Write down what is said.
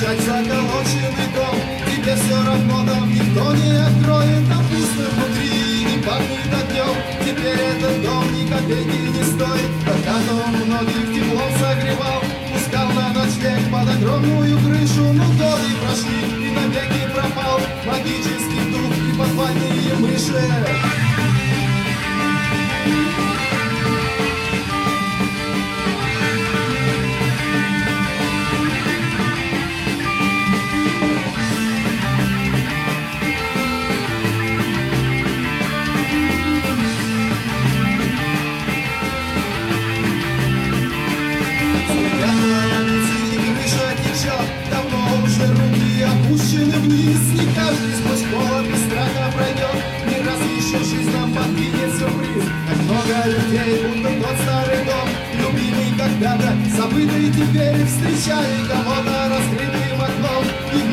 Как заколоченный дом, тебе все равно там никто не откроет, а пусто внутри, не пахнет огнем. Теперь этот дом ни копейки не стоит, когда-то он многих теплом согревал, пускал на ночлег под огромную крышу. Но годы прошли и навеки пропал магический дух и подвальные мыши. Давно уже руки опущены вниз, не каждый сквозь холод и страха пройдет, не раз еще жизнь нам подкинет сюрприз. Как много людей, будто тот старый дом, любимый когда-то, забытый теперь, встречали кого-то раскрытым окном. И